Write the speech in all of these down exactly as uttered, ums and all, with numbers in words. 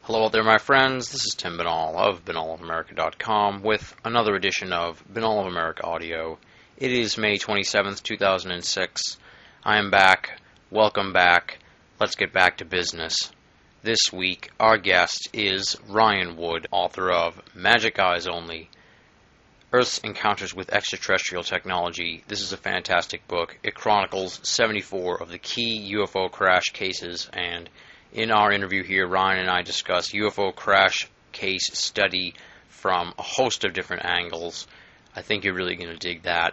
Hello out there, my friends. This is Tim Binnall of Binnall of America dot com with another edition of Binnall of America Audio. It is May twenty-seventh, two thousand six. I am back. Welcome back. Let's get back to business. This week, our guest is Ryan Wood, author of Magic Eyes Only, Earth's Encounters with Extraterrestrial Technology. This is a fantastic book. It chronicles seventy-four of the key U F O crash cases, and in our interview here, Ryan and I discuss U F O crash case study from a host of different angles. I think you're really going to dig that.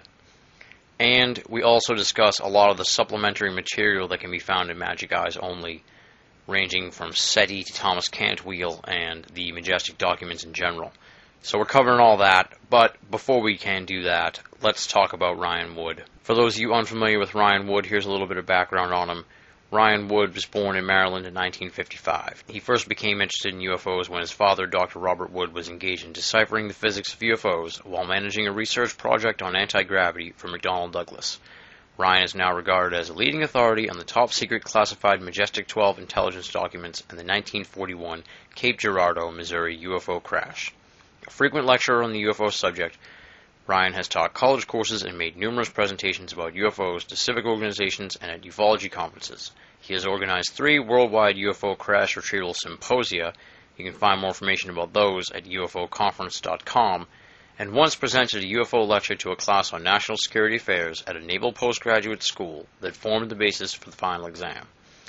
And we also discuss a lot of the supplementary material that can be found in Magic Eyes Only, ranging from SETI to Thomas Cantwheel and the Majestic documents in general. So we're covering all that, but before we can do that, let's talk about Ryan Wood. For those of you unfamiliar with Ryan Wood, here's a little bit of background on him. Ryan Wood was born in Maryland in nineteen fifty-five. He first became interested in U F Os when his father, Doctor Robert Wood, was engaged in deciphering the physics of U F Os while managing a research project on anti-gravity for McDonnell Douglas. Ryan is now regarded as a leading authority on the top-secret classified Majestic twelve intelligence documents and the nineteen forty-one Cape Girardeau, Missouri U F O crash. A frequent lecturer on the U F O subject, Ryan has taught college courses and made numerous presentations about U F Os to civic organizations and at ufology conferences. He has organized three worldwide U F O crash retrieval symposia. You can find more information about those at U F O conference dot com, and once presented a U F O lecture to a class on national security affairs at a naval postgraduate school that formed the basis for the final exam.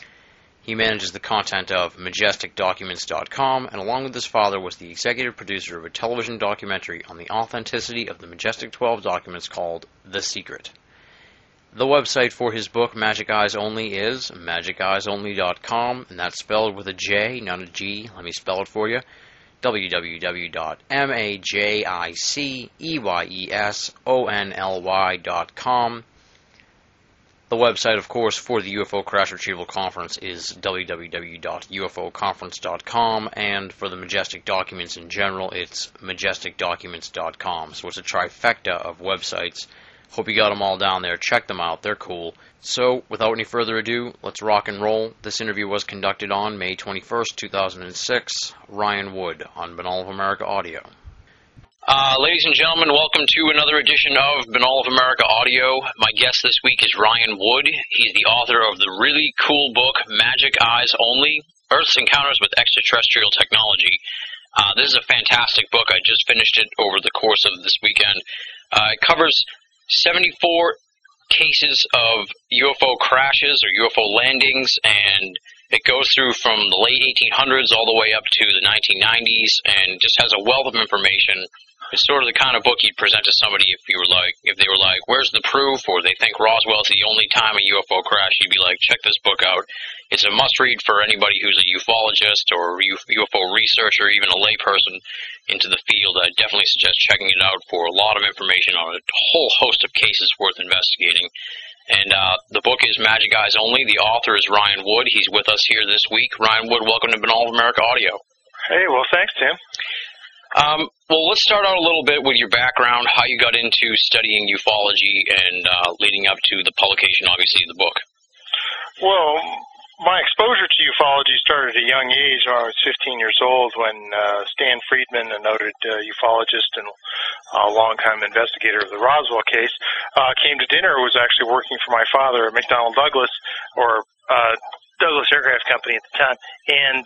He manages the content of Majestic documents dot com, and along with his father was the executive producer of a television documentary on the authenticity of the Majestic twelve documents called The Secret. The website for his book, Magic Eyes Only, is Magic Eyes Only dot com, and that's spelled with a J, not a G. Let me spell it for you. w w w dot magiceyesonly dot com. The website, of course, for the U F O Crash Retrieval Conference is w w w dot u f o conference dot com, and for the Majestic documents in general, it's Majestic documents dot com. So it's a trifecta of websites. Hope you got them all down there. Check them out. They're cool. So, without any further ado, let's rock and roll. This interview was conducted on May twenty-first, two thousand six. Ryan Wood on Binnall of America Audio. Uh, ladies and gentlemen, welcome to another edition of Binnall of America Audio. My guest this week is Ryan Wood. He's the author of the really cool book, Magic Eyes Only, Earth's Encounters with Extraterrestrial Technology. Uh, this is a fantastic book. I just finished it over the course of this weekend. Uh, it covers seventy-four cases of U F O crashes or U F O landings, and it goes through from the late eighteen hundreds all the way up to the nineteen nineties, and just has a wealth of information. It's sort of the kind of book you'd present to somebody if you were like, if they were like, "Where's the proof?" or they think Roswell's the only time a U F O crash. You'd be like, "Check this book out." It's a must-read for anybody who's a ufologist or U F O researcher, even a layperson into the field. I definitely suggest checking it out for a lot of information on a whole host of cases worth investigating. And uh, the book is Magic Eyes Only. The author is Ryan Wood. He's with us here this week. Ryan Wood, welcome to Binnall of America Audio. Hey, well, thanks, Tim. Um, well, let's start out a little bit with your background, how you got into studying ufology and uh, leading up to the publication, obviously, of the book. Well, my exposure to ufology started at a young age when I was fifteen years old when uh, Stan Friedman, a noted uh, ufologist and a long-time investigator of the Roswell case, uh, came to dinner. Was actually working for my father at McDonnell Douglas, or uh, Douglas Aircraft Company at the time, and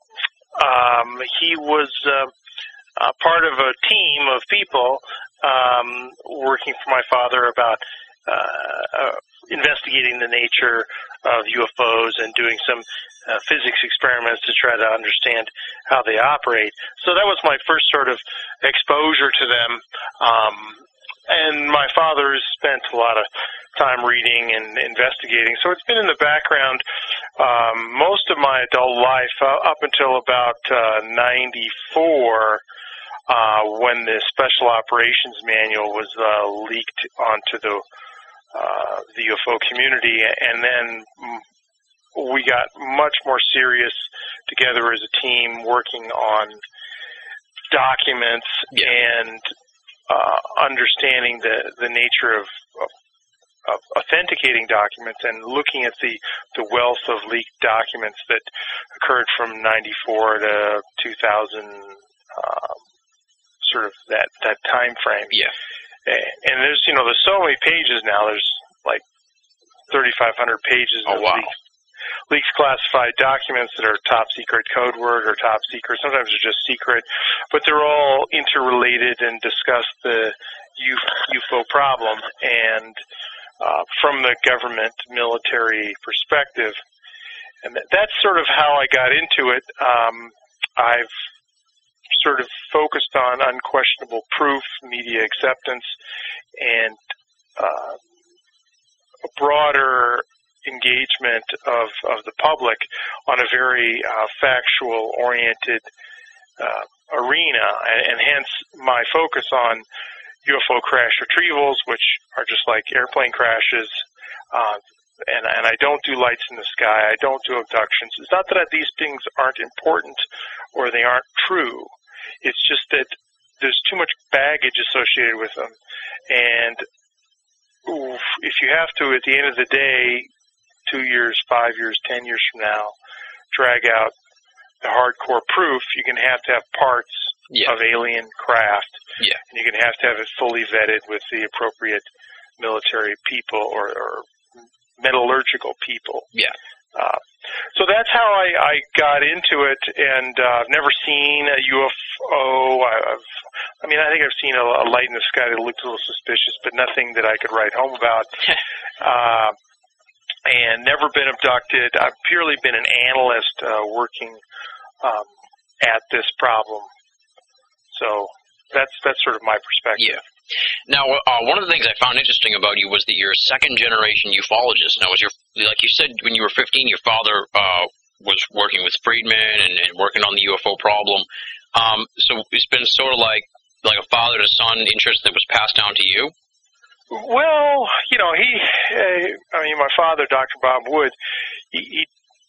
um, he was uh, uh, part of a team of people um, working for my father about uh, uh, investigating the nature of U F Os and doing some uh, physics experiments to try to understand how they operate. So that was my first sort of exposure to them. Um, and my father has spent a lot of time reading and investigating. So it's been in the background um, most of my adult life uh, up until about uh, ninety-four. Uh, when the Special Operations Manual was uh, leaked onto the uh, the U F O community, and then we got much more serious together as a team, working on documents yeah. and uh, understanding the the nature of, of of authenticating documents and looking at the, the wealth of leaked documents that occurred from ninety-four to two thousand, um, sort of that, that time frame. Yeah. And there's, you know, there's so many pages now. There's like thirty-five hundred pages oh, of wow. leaked, leaked classified documents that are top secret code word or top secret. Sometimes they're just secret, but they're all interrelated and discuss the U F O problem. And uh, from the government military perspective, and that's sort of how I got into it. Um, I've sort of focused on unquestionable proof, media acceptance, and uh, a broader engagement of, of the public on a very uh, factual-oriented uh, arena, and, and hence my focus on U F O crash retrievals, which are just like airplane crashes, uh, and, and I don't do lights in the sky, I don't do abductions. It's not that these things aren't important or they aren't true. It's just that there's too much baggage associated with them. And if you have to, at the end of the day, two years, five years, ten years from now, drag out the hardcore proof, you're going to have to have parts yeah. of alien craft. Yeah. And you're going to have to have it fully vetted with the appropriate military people or, or metallurgical people. Yeah. Uh, so that's how I, I got into it, and uh, I've never seen a U F O. I've, I mean, I think I've seen a, a light in the sky that looked a little suspicious, but nothing that I could write home about. uh, and never been abducted. I've purely been an analyst uh, working um, at this problem. So that's that's sort of my perspective. Yeah. Now, uh, one of the things I found interesting about you was that you're a second-generation ufologist. Now, was your like you said when you were fifteen, your father uh, was working with Friedman and, and working on the U F O problem. Um, so it's been sort of like like a father-to-son interest that was passed down to you. Well, you know, he. Uh, I mean, my father, Doctor Bob Wood. He, he.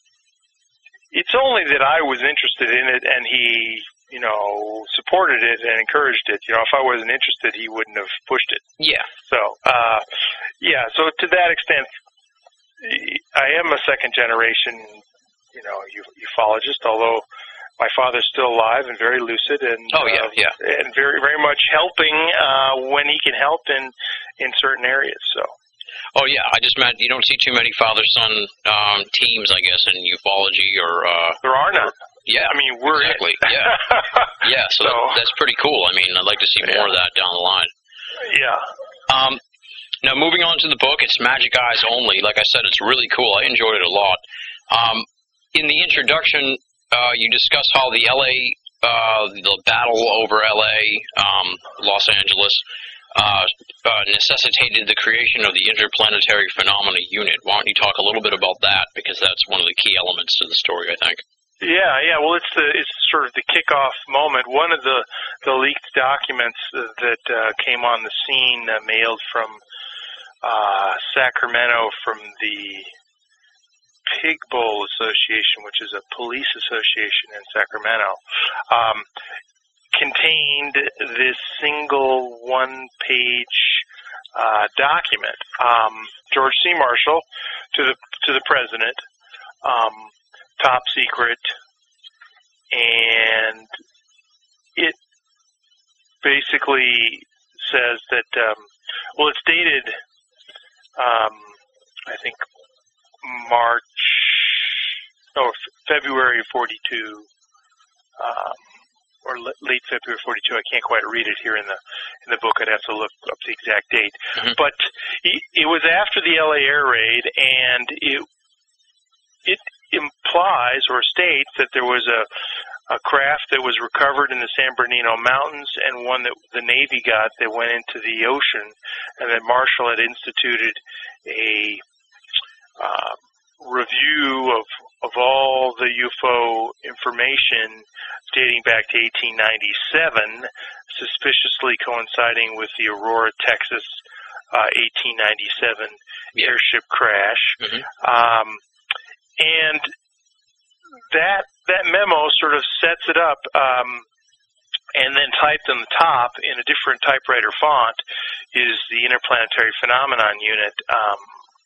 It's only that I was interested in it, and he. you know, supported it and encouraged it. You know, if I wasn't interested, he wouldn't have pushed it. Yeah. So, uh, yeah, so to that extent, I am a second generation, you know, ufologist, although my father's still alive and very lucid and, oh, yeah, uh, yeah. and very, very much helping uh, when he can help in, in certain areas, so. Oh, yeah, I just meant you don't see too many father-son um, teams, I guess, in ufology or... Uh, there are none. Yeah, I mean, we're exactly. It. Yeah, yeah. So, so that, that's pretty cool. I mean, I'd like to see more yeah. of that down the line. Yeah. Um, now, moving on to the book, it's Magic Eyes Only. Like I said, it's really cool. I enjoyed it a lot. Um, in the introduction, uh, you discuss how the L A, uh, the battle over L A, um, Los Angeles, uh, uh, necessitated the creation of the Interplanetary Phenomena Unit. Why don't you talk a little bit about that? Because that's one of the key elements to the story, I think. Yeah, yeah. Well, it's the it's sort of the kickoff moment. One of the the leaked documents that uh, came on the scene, uh, mailed from uh, Sacramento, from the Pig Bowl Association, which is a police association in Sacramento, um, contained this single one-page uh, document. Um, George C. Marshall to the to the president. Um, top secret, and it basically says that, um, well, it's dated, um, I think, March, no, February forty-two, um, or late February forty-two. I can't quite read it here in the in the book. I'd have to look up the exact date. Mm-hmm. But it, it was after the L A air raid, and it it implies or states that there was a, a craft that was recovered in the San Bernardino Mountains and one that the Navy got that went into the ocean, and that Marshall had instituted a uh, review of of all the U F O information dating back to eighteen ninety-seven, suspiciously coinciding with the Aurora, Texas, uh, eighteen ninety-seven yeah. airship crash. Mm-hmm. Um, And that that memo sort of sets it up, um, and then typed on the top in a different typewriter font is the Interplanetary Phenomenon Unit. Um,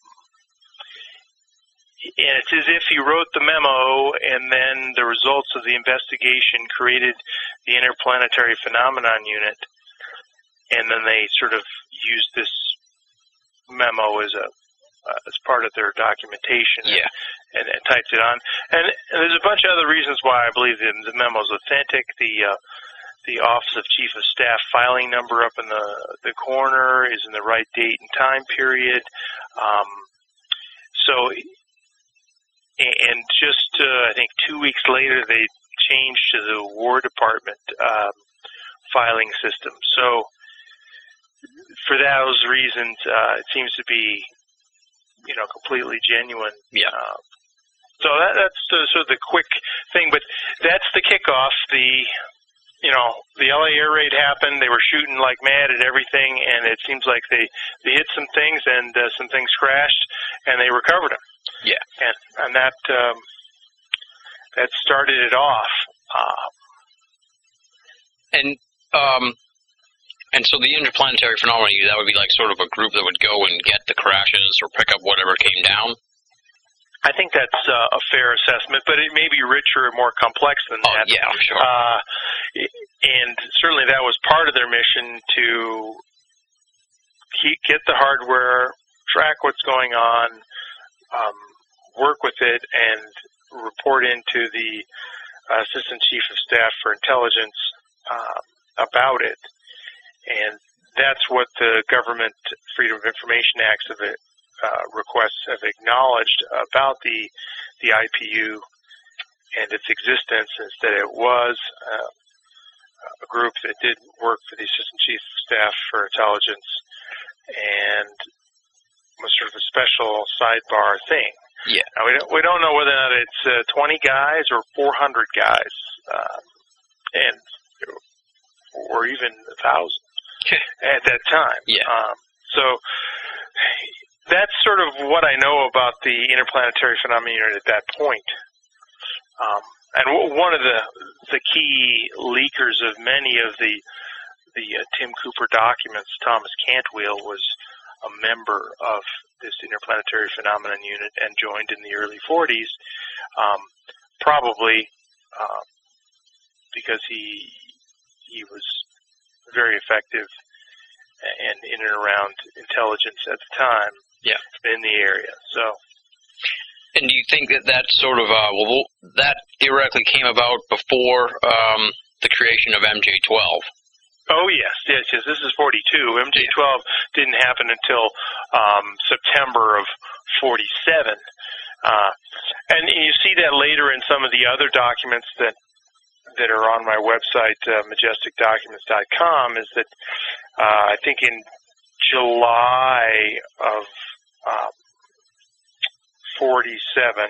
and it's as if he wrote the memo, and then the results of the investigation created the Interplanetary Phenomenon Unit, and then they sort of used this memo as a uh, as part of their documentation. Yeah. And, and typed it on. And, and there's a bunch of other reasons why I believe the, the memo is authentic. The uh, the Office of Chief of Staff filing number up in the the corner is in the right date and time period. Um, so, and just uh, I think two weeks later they changed to the War Department um, filing system. So, for those reasons, uh, it seems to be, you know, completely genuine. Yeah. Uh, so that, that's the, sort of the quick thing, but that's the kickoff. The, you know, the L A air raid happened. They were shooting like mad at everything, and it seems like they, they hit some things, and uh, some things crashed, and they recovered them. Yeah. And and that um, that started it off. Uh, and um. And so the interplanetary phenomenon, that would be like sort of a group that would go and get the crashes or pick up whatever came down? I think that's uh, a fair assessment, but it may be richer and more complex than Oh, that. yeah, I'm sure. Uh, and certainly that was part of their mission to keep, get the hardware, track what's going on, um, work with it, and report into the uh, Assistant Chief of Staff for Intelligence uh, about it. And that's what the Government Freedom of Information Acts of it, uh, requests have acknowledged about the the I P U and its existence, is that it was uh, a group that did work for the Assistant Chief of Staff for Intelligence and was sort of a special sidebar thing. Yeah. Now, we don't, we don't know whether or not it's uh, twenty guys or four hundred guys, uh, and or even a thousand. At that time. Yeah. Um, so that's sort of what I know about the Interplanetary Phenomenon Unit at that point. Um, and w- one of the the key leakers of many of the the uh, Tim Cooper documents, Thomas Cantwell, was a member of this Interplanetary Phenomenon Unit and joined in the early forties, um, probably uh, because he he was very effective and in and around intelligence at the time. Yeah. In the area. So. And do you think that that sort of uh, well, that theoretically came about before um, the creation of M J twelve? Oh yes, yes, yes. This is forty-two. M J twelve didn't happen until um, September of forty-seven, uh, and you see that later in some of the other documents that. that are on my website, uh, majestic documents dot com, is that uh, I think in July of um, forty-seven,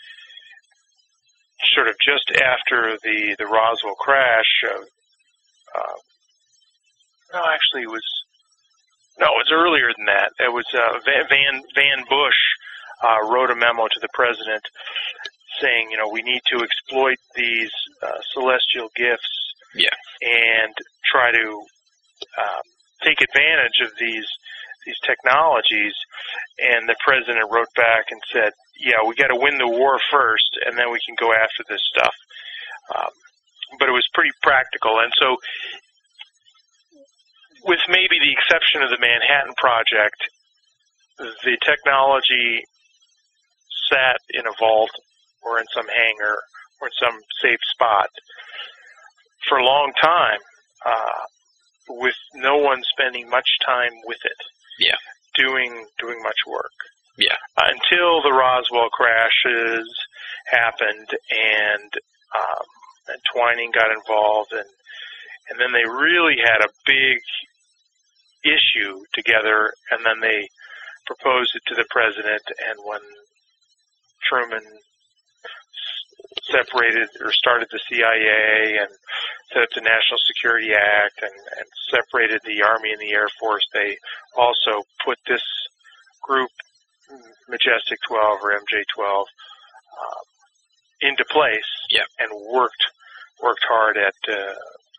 sort of just after the, the Roswell crash, uh, uh, no, actually it was, no, it was earlier than that. It was uh, Van, Van Bush uh, wrote a memo to the president saying, you know, we need to exploit these uh, celestial gifts, yeah, and try to um, take advantage of these these technologies. And the president wrote back and said, yeah, we got to win the war first, and then we can go after this stuff. Um, but it was pretty practical. And so, with maybe the exception of the Manhattan Project, the technology sat in a vault or in some hangar, or in some safe spot for a long time, uh, with no one spending much time with it. Yeah. Doing doing much work. Yeah. Uh, until the Roswell crashes happened, and um, and Twining got involved, and and then they really had a big issue together, and then they proposed it to the president, and when Truman separated or started the C I A and set up the National Security Act and, and separated the Army and the Air Force, they also put this group, Majestic twelve or M J twelve, uh, into place. Yeah. And worked worked hard at uh,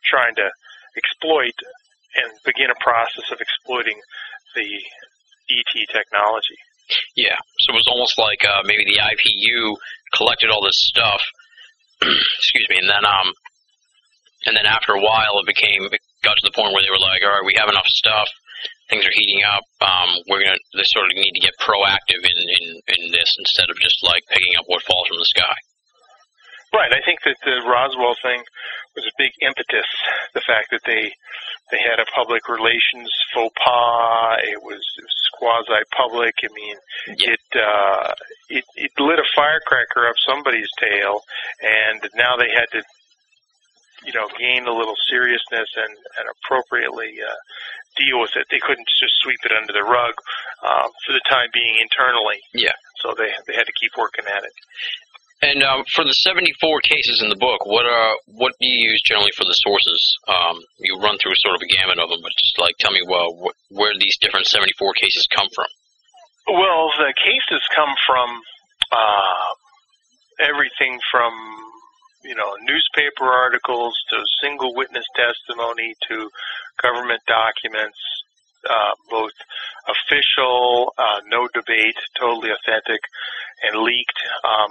trying to exploit and begin a process of exploiting the E T technology. Yeah, so it was almost like uh, maybe the I P U collected all this stuff, excuse me, and then um, and then after a while it became, it got to the point where they were like, all right, we have enough stuff, things are heating up, um, we're gonna, they sort of need to get proactive in, in, in this instead of just like picking up what falls from the sky. Right, I think that the Roswell thing was a big impetus, the fact that they they had a public relations faux pas, it was, it was quasi-public, I mean, yeah. it, uh, it it lit a firecracker up somebody's tail, and now they had to, you know, gain a little seriousness and, and appropriately uh, deal with it. They couldn't just sweep it under the rug uh, for the time being internally. Yeah. So they they had to keep working at it. And um, for the seventy-four cases in the book, what are what do you use generally for the sources? Um, you run through sort of a gamut of them, but just like tell me, well, wh- where these different seventy-four cases come from? Well, the cases come from uh, everything from, you know, newspaper articles to single witness testimony to government documents, uh, both official, uh, no debate, totally authentic, and leaked. Um,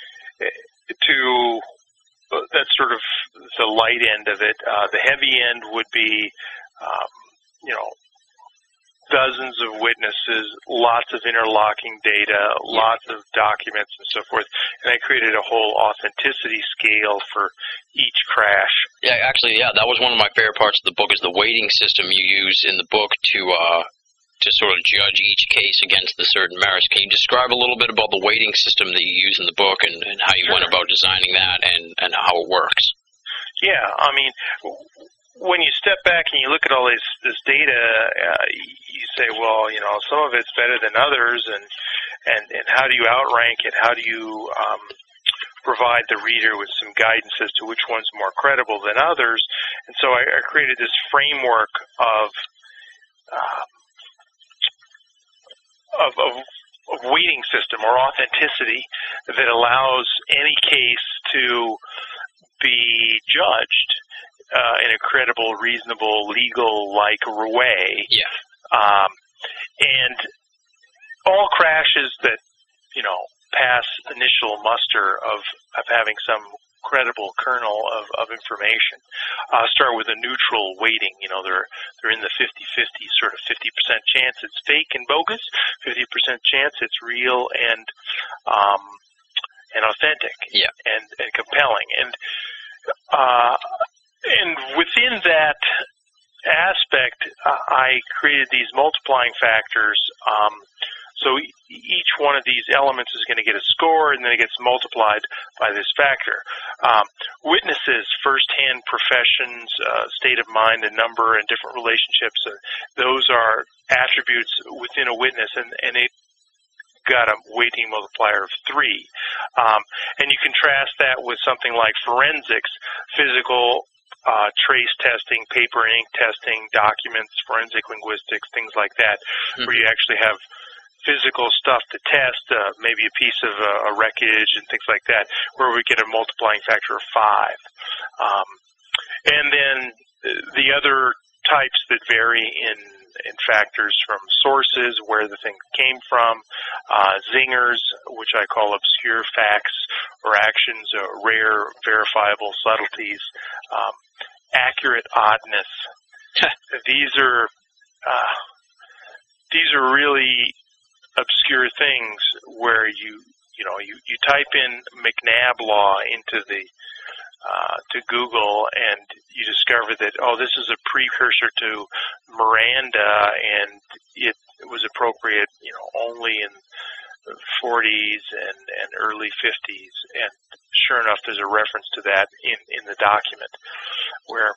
to that's sort of the light end of it. Uh, the heavy end would be, um, you know, dozens of witnesses, lots of interlocking data, lots of documents and so forth. And I created a whole authenticity scale for each crash. Yeah, actually, yeah, that was one of my favorite parts of the book is the weighting system you use in the book to uh, to sort of judge each case against the certain merits. Can you describe a little bit about the weighting system that you use in the book and, and how you Sure. went about designing that and, and how it works? Yeah, I mean, when you step back and you look at all this this data, uh, you say, well, you know, some of it's better than others, and and, and how do you outrank it? How do you um, provide the reader with some guidance as to which one's more credible than others? And so I, I created this framework of uh, Of, of, of weighting system or authenticity that allows any case to be judged uh, in a credible, reasonable, legal-like way. Yeah. Um, and all crashes that, you know, pass initial muster of, of having some credible kernel of, of information uh, start with a neutral weighting. You know, they're they're in the fifty-fifty, sort of fifty percent chance it's fake and bogus, fifty percent chance it's real and um, and authentic, yeah. and, and compelling. And uh, and within that aspect, uh, I created these multiplying factors. Um, So each one of these elements is going to get a score, and then it gets multiplied by this factor. Um, witnesses, firsthand professions, uh, state of mind, and number, and different relationships, uh, those are attributes within a witness, and, and it got a weighting multiplier of three. Um, and you contrast that with something like forensics, physical Uh, trace testing, paper and ink testing, documents, forensic linguistics, things like that, mm-hmm. where you actually have physical stuff to test, uh, maybe a piece of uh, a wreckage and things like that, where we get a multiplying factor of five. Um, and then the other types that vary in, in factors from sources, where the thing came from, uh, zingers, which I call obscure facts or actions, uh, rare verifiable subtleties, um, accurate oddness. These are uh, these are really obscure things where you you know you, you type in McNabb law into the uh, to Google, and you discover that, oh, this is a precursor to Miranda, and it was appropriate, you know, only in the forties and, and early fifties, and sure enough, there's a reference to that in, in the document, where,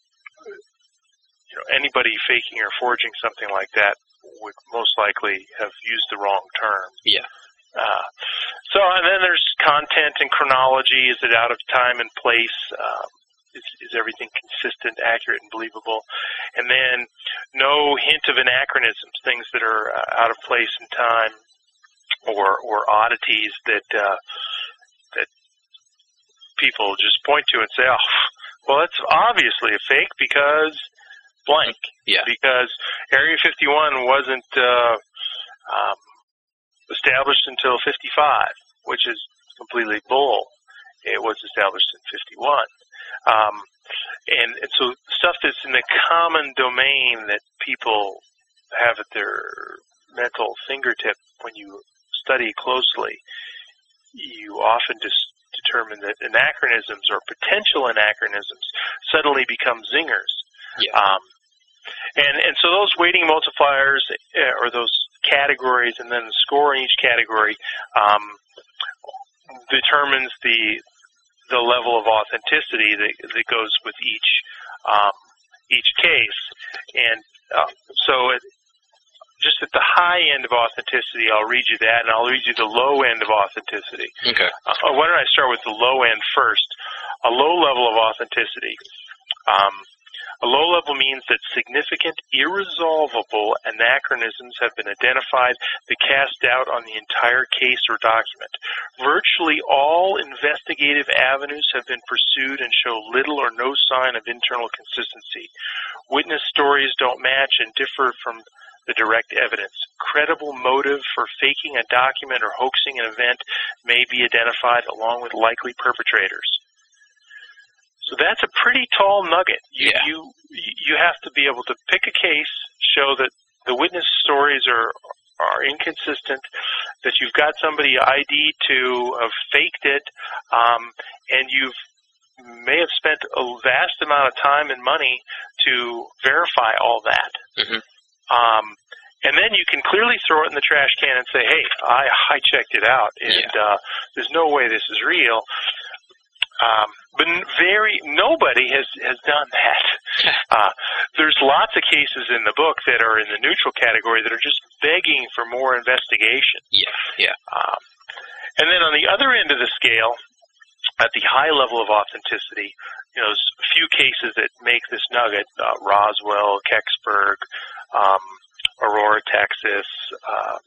you know, anybody faking or forging something like that would most likely have used the wrong term. Yeah. Uh, so, and then there's content and chronology. Is it out of time and place? Uh, is, is everything consistent, accurate, and believable? And then no hint of anachronisms, things that are uh, out of place in time, or or oddities that uh, that people just point to and say, oh, Well, it's obviously a fake because blank. Yeah. Because Area fifty-one wasn't uh, um, established until fifty-five, which is completely bull. It was established in fifty-one. Um, and, and so stuff that's in the common domain that people have at their mental fingertip when you study closely, you often just determine that anachronisms or potential anachronisms suddenly become zingers. Yeah. Um, and, and so those weighting multipliers uh, or those categories and then the score in each category um, determines the the level of authenticity that, that goes with each um, each case. And uh, so it, just at the high end of authenticity, I'll read you that, and I'll read you the low end of authenticity. Okay. Uh, why don't I start with the low end first? A low level of authenticity. Um, a low level means that significant, irresolvable anachronisms have been identified that cast doubt on the entire case or document. Virtually all investigative avenues have been pursued and show little or no sign of internal consistency. Witness stories don't match and differ from the direct evidence. Credible motive for faking a document or hoaxing an event may be identified along with likely perpetrators. So that's a pretty tall nugget. You, yeah. you you have to be able to pick a case, show that the witness stories are are inconsistent, that you've got somebody I D to have faked it, um, and you've may have spent a vast amount of time and money to verify all that. Mm-hmm. Um, and then you can clearly throw it in the trash can and say, hey, I, I checked it out, and yeah. uh, there's no way this is real. Um, but very nobody has, has done that. Uh, there's lots of cases in the book that are in the neutral category that are just begging for more investigation. Yeah, yeah. Um, and then on the other end of the scale, at the high level of authenticity, you know, there's a few cases that make this nugget: uh, Roswell, Kecksburg, um, Aurora, Texas. Um,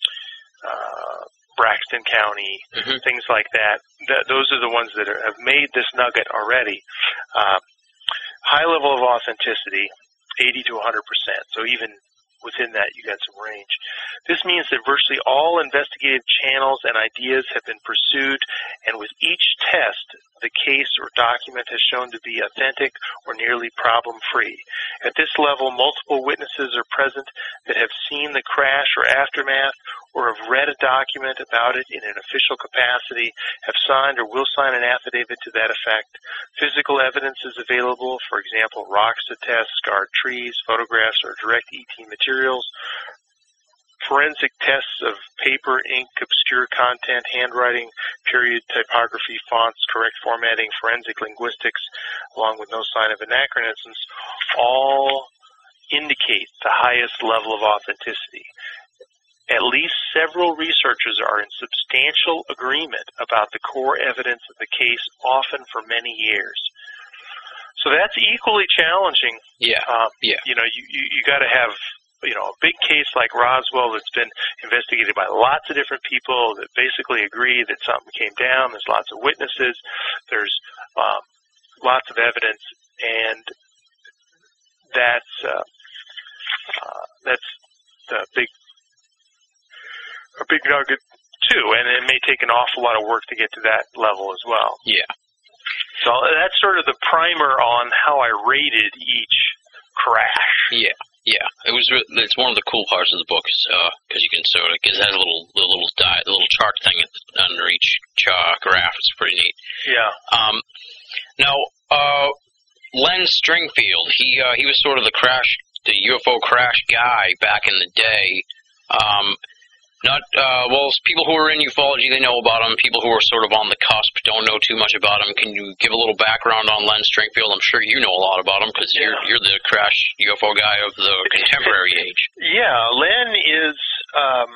uh, Braxton County, mm-hmm. things like that. Th- those are the ones that are, have made this nugget already. Uh, high level of authenticity, eighty to one hundred percent. So even within that, you got some range. This means that virtually all investigative channels and ideas have been pursued, and with each test, the case or document has shown to be authentic or nearly problem-free. At this level, multiple witnesses are present that have seen the crash or aftermath or have read a document about it in an official capacity, have signed or will sign an affidavit to that effect. Physical evidence is available, for example, rocks to test, scarred trees, photographs, or direct E T materials. Forensic tests of paper, ink, obscure content, handwriting, period, typography, fonts, correct formatting, forensic linguistics, along with no sign of anachronisms, all indicate the highest level of authenticity. At least several researchers are in substantial agreement about the core evidence of the case, often for many years. So that's equally challenging. Yeah. Um, yeah. You know, you, you, you got to have, you know, a big case like Roswell that's been investigated by lots of different people that basically agree that something came down. There's lots of witnesses. There's um, lots of evidence, and that's uh, uh, that's the big a big nugget too. And it may take an awful lot of work to get to that level as well. Yeah. So that's sort of the primer on how I rated each crash. Yeah. Yeah, it was. It's one of the cool parts of the book, because uh, you can sort of, because it has a little, the little di- the little chart thing under each uh, graph. It's pretty neat. Yeah. Um. Now, uh, Len Stringfield, he uh, he was sort of the crash, the U F O crash guy back in the day. Um. Not uh, well. People who are in ufology, they know about him. People who are sort of on the cusp don't know too much about him. Can you give a little background on Len Stringfield? I'm sure you know a lot about him because yeah. you're you're the crash U F O guy of the contemporary age. Yeah, Len is. Um,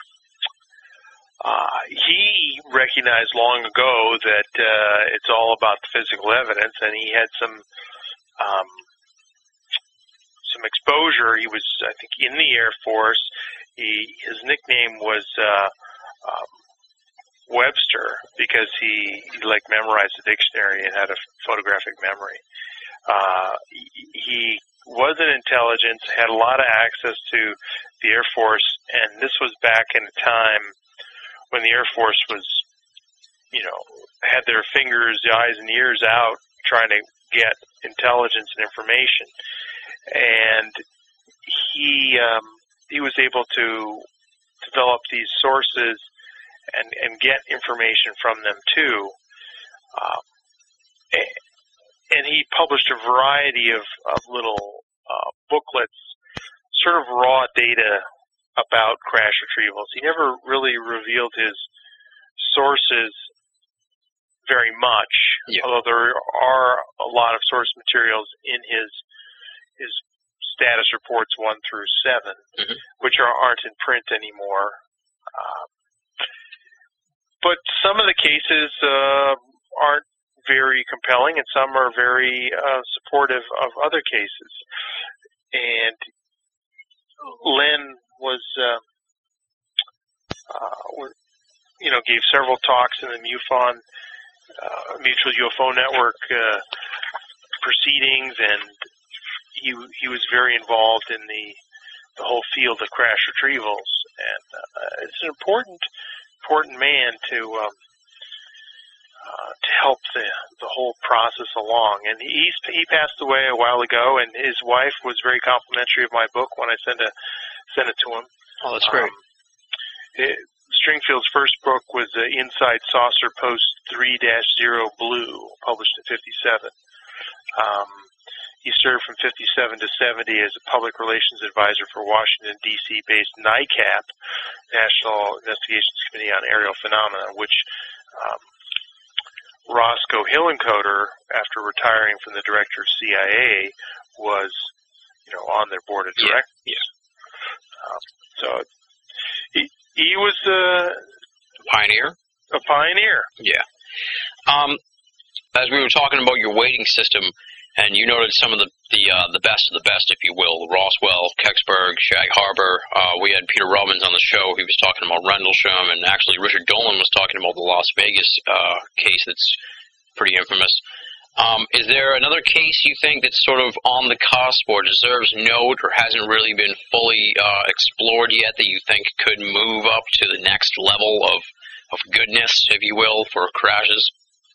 uh, he recognized long ago that uh, it's all about the physical evidence, and he had some um, some exposure. He was, I think, in the Air Force. He, his nickname was uh, um, Webster because he, he like memorized the dictionary and had a photographic memory. Uh, he was in intelligence, had a lot of access to the Air Force, and this was back in a time when the Air Force was, you know, had their fingers, the eyes, and ears out trying to get intelligence and information. And he um, he was able to develop these sources and, and get information from them too. Um, and he published a variety of, of little uh, booklets, sort of raw data about crash retrievals. He never really revealed his sources very much, yeah. although there are a lot of source materials in his his status reports one through seven, mm-hmm. which are, aren't in print anymore. Um, but some of the cases uh, aren't very compelling, and some are very uh, supportive of other cases. And Len was, uh, uh, you know, gave several talks in the MUFON, uh, Mutual U F O Network uh, proceedings, and he he was very involved in the the whole field of crash retrievals. And uh, it's an important important man to um, uh, to help the the whole process along. And he's he passed away a while ago, and his wife was very complimentary of my book when I sent a sent it to him. Oh, that's great. Um, it, Stringfield's first book was uh, Inside Saucer Post three dash zero Blue, published in fifty-seven. Um, he served from fifty-seven to seventy as a public relations advisor for Washington, D C-based NICAP, National Investigations Committee on Aerial Phenomena, which um, Roscoe Hillenkoetter, after retiring from the director of C I A, was, you know, on their board of directors. Yeah. yeah. Um, so he he was uh, a pioneer. A pioneer. Yeah. Um, as we were talking about your weighting system, and you noted some of the the uh, the best of the best, if you will, Roswell, Kecksburg, Shag Harbor. Uh, we had Peter Robbins on the show. He was talking about Rendlesham, and actually Richard Dolan was talking about the Las Vegas uh, case that's pretty infamous. Um, is there another case you think that's sort of on the cusp or deserves note or hasn't really been fully uh, explored yet that you think could move up to the next level of, of goodness, if you will, for crashes?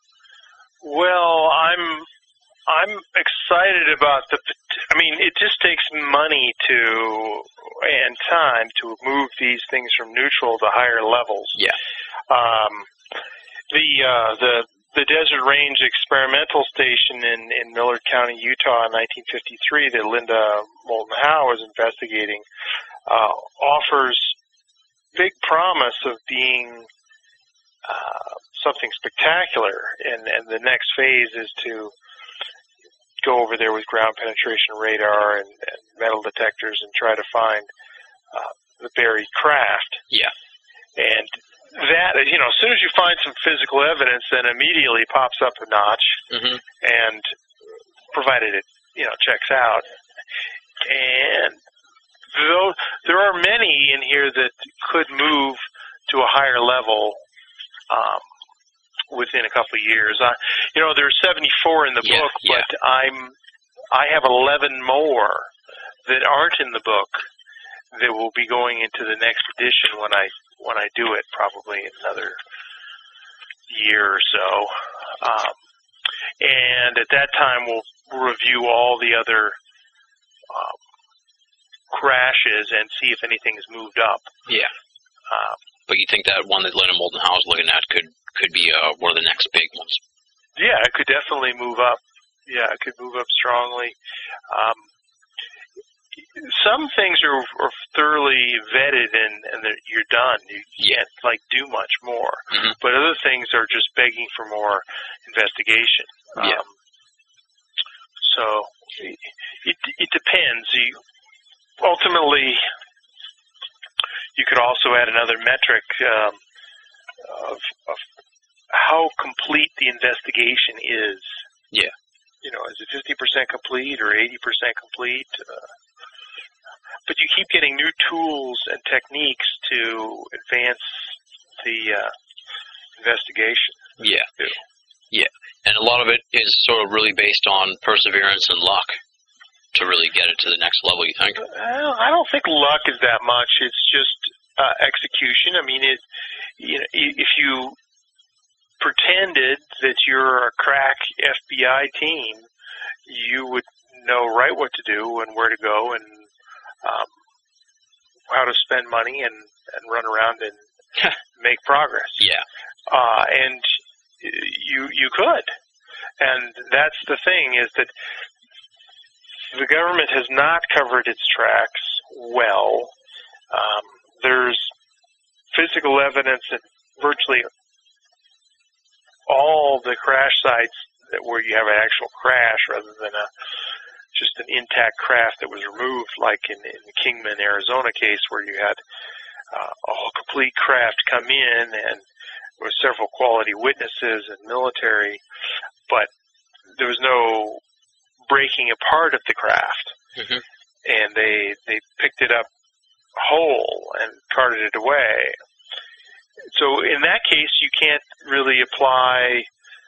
Well, I'm I'm excited about the. I mean, it just takes money to and time to move these things from neutral to higher levels. Yeah. Um, the uh, the the Desert Range Experimental Station in in Millard County, Utah, in nineteen fifty-three, that Linda Moulton Howe was investigating, uh, offers big promise of being uh, something spectacular. And and the next phase is to go over there with ground penetration radar and, and metal detectors and try to find uh, the buried craft. Yeah. And that, you know, as soon as you find some physical evidence, then immediately pops up a notch, mm-hmm. and provided it, you know, checks out. And though there are many in here that could move to a higher level um, within a couple of years. I, you know, there's seventy-four in the yeah, book, yeah. but I'm I have eleven more that aren't in the book that will be going into the next edition when I when I do it, probably in another year or so. Um, and at that time, we'll review all the other um, crashes and see if anything's moved up. Yeah. Um, but you think that one that Linda Moulton Howe is looking at could could be uh, one of the next big ones? Yeah, it could definitely move up. Yeah, it could move up strongly. Um, some things are, are thoroughly vetted and, and you're done. You can't, like, do much more. Mm-hmm. But other things are just begging for more investigation. Yeah. Um, so it, it depends. You, ultimately, you could also add another metric um, of, of how complete the investigation is. Yeah. You know, is it fifty percent complete or eighty percent complete? Uh, but you keep getting new tools and techniques to advance the uh, investigation. Yeah. Yeah. And a lot of it is sort of really based on perseverance and luck to really get it to the next level, you think? Well, I don't think luck is that much. It's just uh, execution. I mean, it, you know, if you pretended that you're a crack F B I team, you would know right what to do and where to go and um, how to spend money and, and run around and make progress. Yeah. Uh, and you you could. And that's the thing, is that the government has not covered its tracks well. Um, there's physical evidence at virtually all the crash sites that where you have an actual crash rather than a just an intact craft that was removed, like in, in the Kingman, Arizona case, where you had uh, a whole complete craft come in and there were several quality witnesses and military, but there was no breaking apart of the craft. Mm-hmm. And they they picked it up whole and carted it away. So in that case, you can't really apply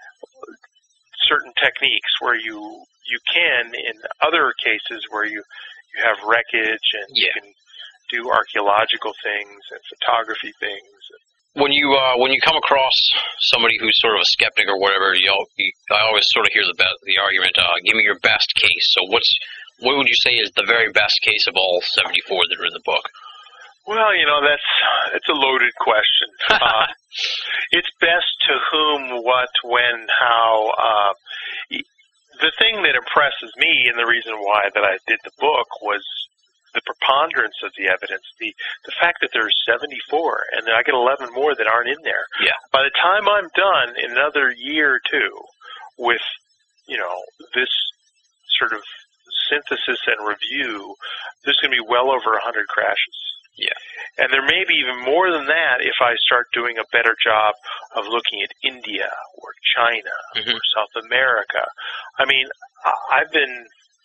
certain techniques where you you can in other cases where you, you have wreckage and yeah. you can do archaeological things and photography things. When you uh, when you come across somebody who's sort of a skeptic or whatever, you, know, you I always sort of hear the be- the argument, uh, give me your best case. So what's what would you say is the very best case of all seventy-four that are in the book? Well, you know, that's that's a loaded question. uh, it's best to whom, what, when, how. Uh, the thing that impresses me, and the reason why that I did the book, was the preponderance of the evidence, the the fact that there's seventy-four, and then I get eleven more that aren't in there. Yeah. By the time I'm done in another year or two with, you know, this sort of synthesis and review, there's going to be well over one hundred crashes. Yeah. And there may be even more than that if I start doing a better job of looking at India or China mm-hmm. or South America. I mean, I've been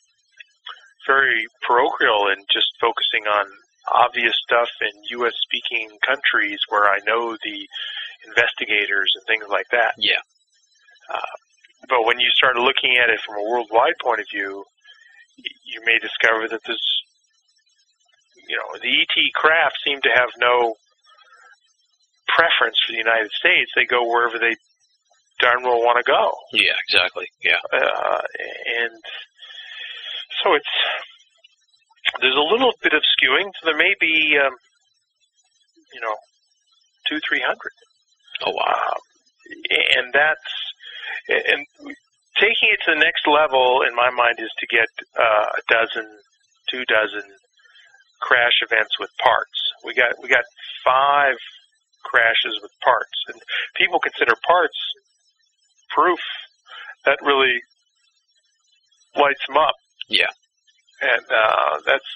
very parochial in just focusing on obvious stuff in U S speaking countries where I know the investigators and things like that. Yeah. Uh, but when you start looking at it from a worldwide point of view, you may discover that there's, you know, the E T craft seem to have no preference for the United States. They go wherever they darn well want to go. Yeah, exactly. Yeah. Uh, and so it's, there's a little bit of skewing. So there may be, um, you know, two, three hundred. Oh, wow. Um, and that's, and taking it to the next level, in my mind, is to get uh, a dozen, two dozen crash events with parts. We got we got five crashes with parts, and people consider parts proof. That really lights them up. Yeah, and uh, that's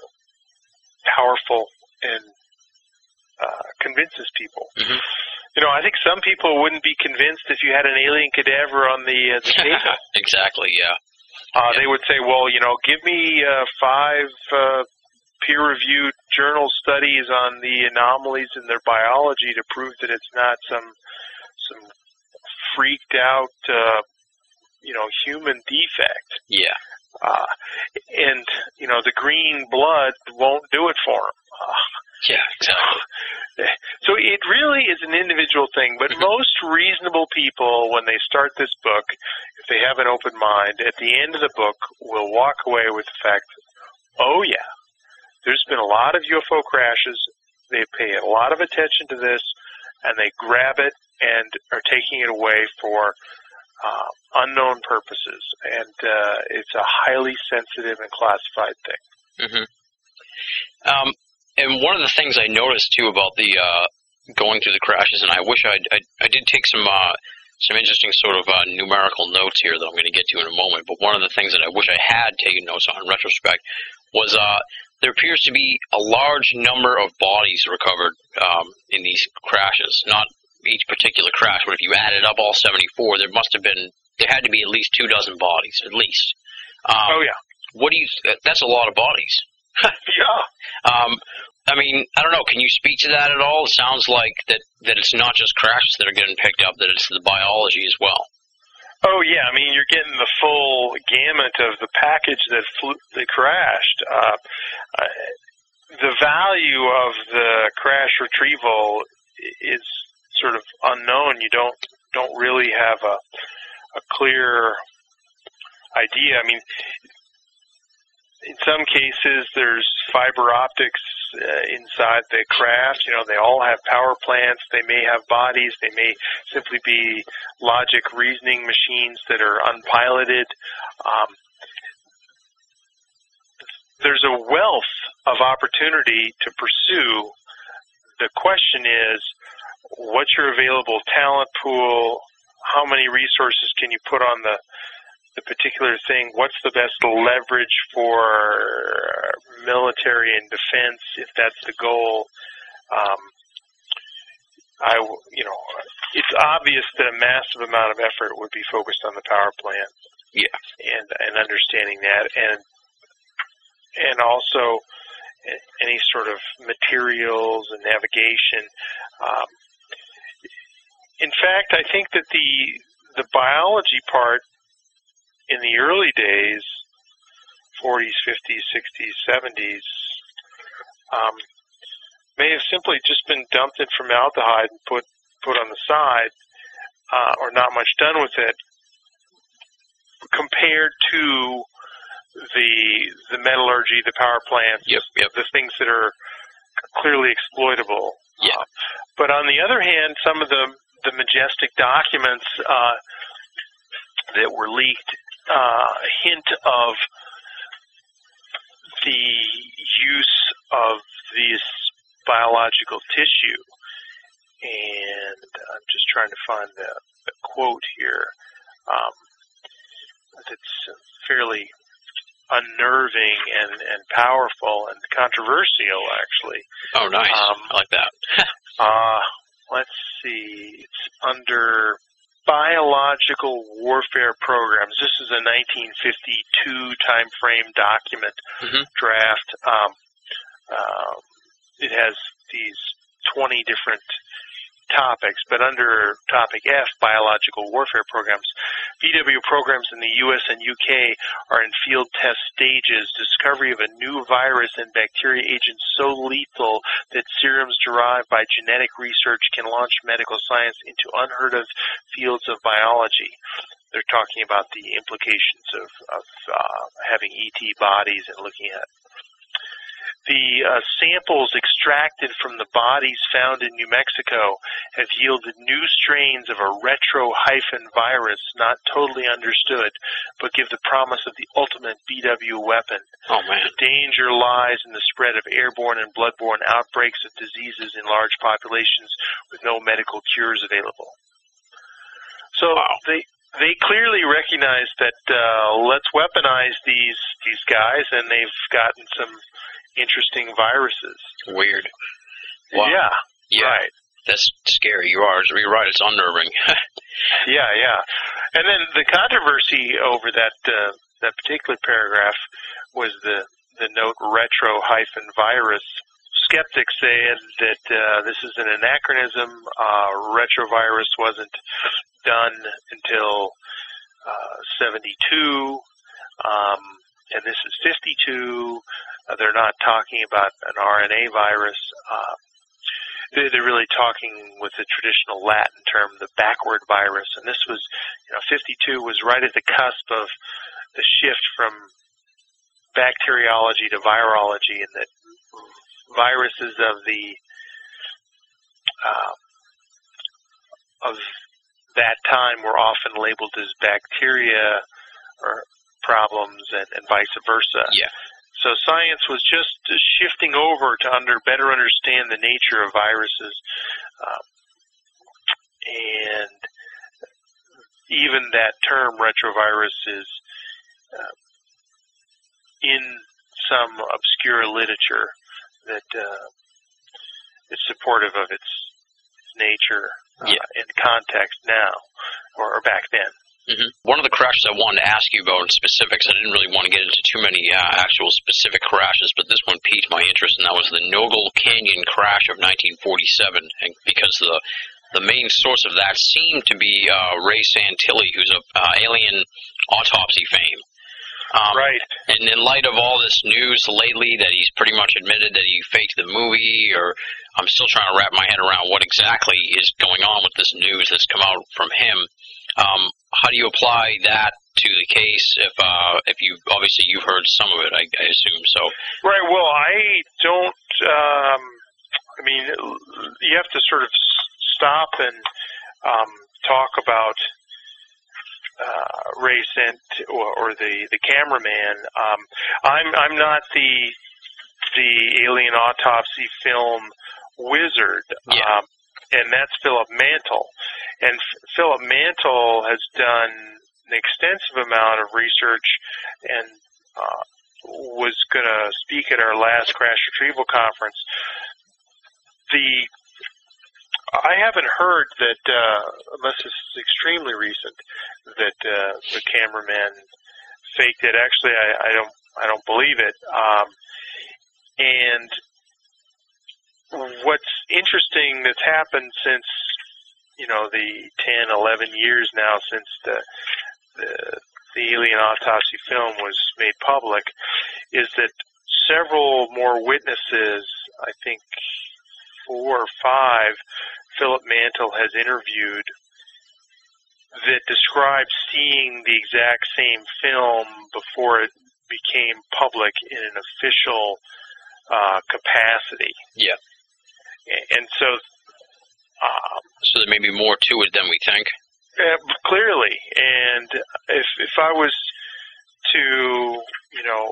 powerful and uh, convinces people. Mm-hmm. You know, I think some people wouldn't be convinced if you had an alien cadaver on the, uh, the table. Exactly. Yeah. Uh, yeah. They would say, "Well, you know, give me uh, five uh, peer-reviewed journal studies on the anomalies in their biology to prove that it's not some some freaked out, uh, you know, human defect." Yeah. Uh, and you know, the green blood won't do it for them. Uh, yeah, exactly. So it really is an individual thing, but most reasonable people, when they start this book, if they have an open mind, at the end of the book will walk away with the fact, oh yeah, there's been a lot of U F O crashes, they pay a lot of attention to this, and they grab it and are taking it away for uh, unknown purposes, and uh, it's a highly sensitive and classified thing. Mm-hmm. Um, and one of the things I noticed too about the uh, going through the crashes, and I wish I'd, I I did take some uh, some interesting sort of uh, numerical notes here that I'm going to get to in a moment. But one of the things that I wish I had taken notes on in retrospect was uh, there appears to be a large number of bodies recovered um, in these crashes. Not each particular crash, but if you added up all seventy-four, there must have been there had to be at least two dozen bodies, at least. Um, oh yeah. What do you? That's a lot of bodies. Yeah. Um, I mean, I don't know. Can you speak to that at all? It sounds like that, that it's not just crashes that are getting picked up, that it's the biology as well. Oh, yeah. I mean, you're getting the full gamut of the package that flew, that crashed. Uh, uh, the value of the crash retrieval is sort of unknown. You don't don't really have a, a clear idea. I mean, in some cases, there's fiber optics uh, inside the craft. You know, they all have power plants. They may have bodies. They may simply be logic reasoning machines that are unpiloted. Um, there's a wealth of opportunity to pursue. The question is, what's your available talent pool? How many resources can you put on the the particular thing? What's the best leverage for military and defense, if that's the goal? Um, I, you know, it's obvious that a massive amount of effort would be focused on the power plant. Yeah, and and understanding that, and and also any sort of materials and navigation. Um, in fact, I think that the the biology part in the early days, forties, fifties, sixties, seventies, um, may have simply just been dumped in formaldehyde and put put on the side, uh, or not much done with it, compared to the the metallurgy, the power plants, yep, yep. the things that are clearly exploitable. Yeah. Uh, but on the other hand, some of the the majestic documents uh, that were leaked uh, hint of the use of this biological tissue. And I'm just trying to find the, the quote here. Um, it's fairly unnerving and, and powerful and controversial, actually. Oh, nice. Um, I like that. uh, let's see. It's under Biological Warfare Programs. This is a nineteen fifty-two time frame document mm-hmm. draft. Um, uh, it has these twenty different topics, but under topic F, Biological Warfare Programs, B W programs in the U S and U K are in field test stages. Discovery of a new virus and bacteria agent so lethal that serums derived by genetic research can launch medical science into unheard of fields of biology. They're talking about the implications of, of uh, having E T bodies and looking at the uh, samples extracted from the bodies found in New Mexico have yielded new strains of a retro-hyphen virus not totally understood, but give the promise of the ultimate B W weapon. Oh, man. The danger lies in the spread of airborne and bloodborne outbreaks of diseases in large populations with no medical cures available. So wow. they they clearly recognize that uh, let's weaponize these these guys, and they've gotten some interesting viruses. Weird. Wow. Yeah, yeah. Right. That's scary. You are. You're right. It's unnerving. yeah, yeah. And then the controversy over that uh, that particular paragraph was the the note retro hyphen virus. Skeptics say that uh, this is an anachronism. Uh, retrovirus wasn't done until uh, seventy-two, um, and this is fifty-two. Uh, they're not talking about an R N A virus. Uh, they're, they're really talking with the traditional Latin term, the backward virus. And this was, you know, fifty-two was right at the cusp of the shift from bacteriology to virology, and that viruses of the uh, of that time were often labeled as bacteria or problems, and, and vice versa. Yeah. So science was just shifting over to under better understand the nature of viruses, um, and even that term retrovirus is uh, in some obscure literature that uh, is supportive of its, its nature uh, yeah. in context now, or, or back then. Mm-hmm. One of the crashes I wanted to ask you about in specifics, I didn't really want to get into too many uh, actual specific crashes, but this one piqued my interest, and that was the Nogle Canyon crash of nineteen forty-seven, and because the the main source of that seemed to be uh, Ray Santilli, who's of uh, alien autopsy fame. Um, right. And in light of all this news lately that he's pretty much admitted that he faked the movie, or I'm still trying to wrap my head around what exactly is going on with this news that's come out from him. Um, how do you apply that to the case? If uh, if you obviously you've heard some of it, I, I assume so. Right. Well, I don't. Um, I mean, you have to sort of stop and um, talk about uh, Ray Sant or, or the the cameraman. Um, I'm I'm not the the alien autopsy film wizard. Yeah. Um, and that's Philip Mantle. And F- Philip Mantle has done an extensive amount of research and uh, was going to speak at our last crash retrieval conference. The I haven't heard that, uh, unless this is extremely recent, that uh, the cameraman faked it. Actually, I, I don't I don't believe it. Um, and what's interesting that's happened since, you know, the ten, eleven years now since the, the the alien autopsy film was made public is that several more witnesses, I think four or five, Philip Mantle has interviewed that describe seeing the exact same film before it became public in an official uh, capacity. Yeah. And so, um, so there may be more to it than we think. Uh, clearly, and if if I was to, you know,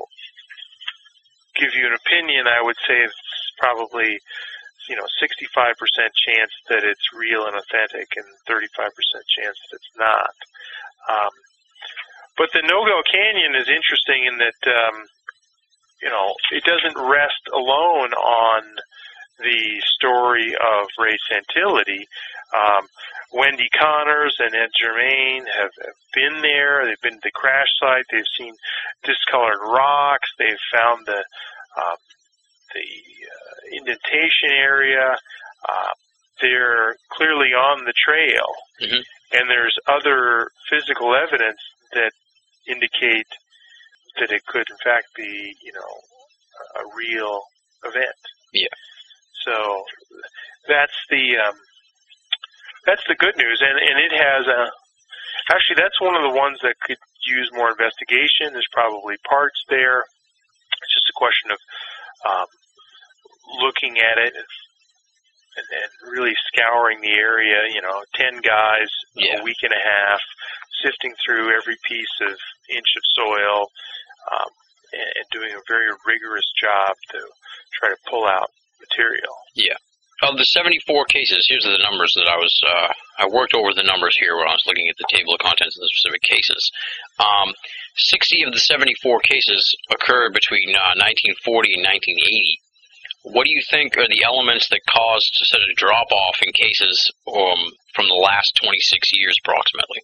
give you an opinion, I would say it's probably, you know, sixty-five percent chance that it's real and authentic, and thirty-five percent chance that it's not. Um, but the Nogle Canyon is interesting in that, um, you know, it doesn't rest alone on the story of Ray Santilli. Um, Wendy Connors and Ed Germain have, have been there. They've been to the crash site. They've seen discolored rocks. They've found the um, the uh, indentation area. Uh, they're clearly on the trail, mm-hmm. and there's other physical evidence that indicate that it could, in fact, be, you know, a real event. Yeah. So that's the um, that's the good news, and and it has a actually that's one of the ones that could use more investigation. There's probably parts there. It's just a question of um, looking at it and then really scouring the area. You know, ten guys, yeah. a week and a half, sifting through every piece of inch of soil, um, and, and doing a very rigorous job to try to pull out material. Yeah. Of the seventy-four cases, here's the numbers that I was, uh, I worked over the numbers here when I was looking at the table of contents of the specific cases. Um, sixty of the seventy-four cases occurred between uh, nineteen forty and nineteen eighty. What do you think are the elements that caused such a drop-off in cases um, from the last twenty-six years approximately?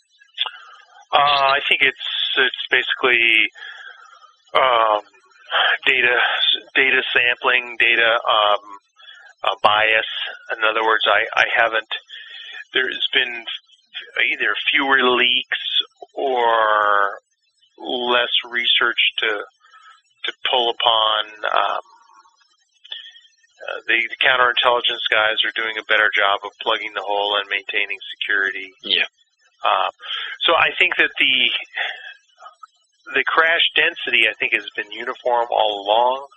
Uh, I think it's, it's basically um, data data sampling, data um, uh, bias. In other words, I, I haven't, there's been either fewer leaks or less research to to pull upon. Um, uh, the, the counterintelligence guys are doing a better job of plugging the hole and maintaining security. Yeah. Uh, so I think that the the crash density, I think, has been uniform all along.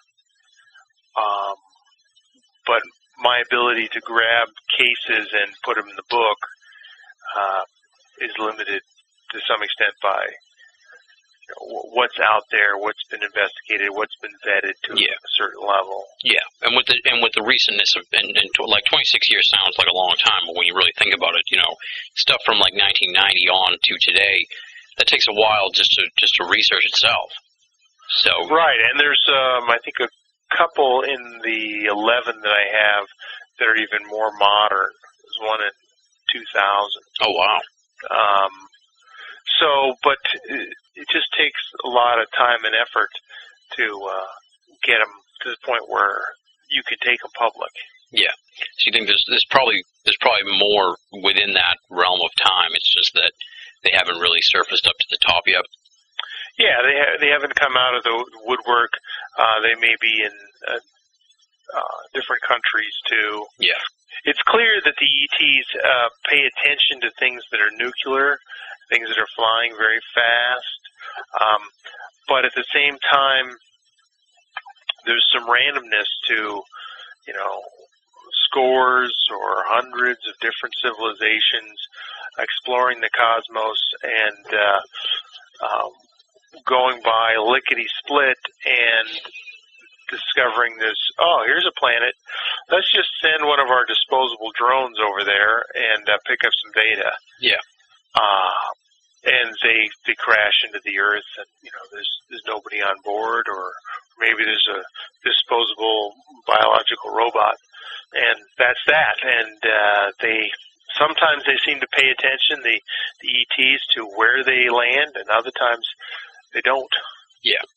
Um, but my ability to grab cases and put them in the book uh, is limited to some extent by you know, what's out there, what's been investigated, what's been vetted to yeah. a certain level. Yeah, and with the and with the recentness of and, and to, like twenty-six years sounds like a long time, but when you really think about it, you know, stuff from like nineteen ninety on to today, that takes a while just to just to research itself. So right, and there's um, I think a couple in the eleven that I have that are even more modern. There's one in two thousand. Oh wow. Um, So, but it just takes a lot of time and effort to uh, get them to the point where you could take them public. Yeah. So you think there's there's probably there's probably more within that realm of time. It's just that they haven't really surfaced up to the top yet. Yeah, they ha- they haven't come out of the woodwork. Uh, they may be in uh, uh, different countries too. Yeah. It's clear that the E Ts uh, pay attention to things that are nuclear, things that are flying very fast, um, but at the same time, there's some randomness to, you know, scores or hundreds of different civilizations exploring the cosmos and uh, um, going by lickety-split and discovering this, oh, here's a planet. Let's just send one of our disposable drones over there and uh, pick up some data. Yeah. Uh, and they they crash into the Earth, and you know there's there's nobody on board, or maybe there's a disposable biological robot, and that's that. And uh, they sometimes they seem to pay attention, the the E Ts, to where they land, and other times they don't. Yeah.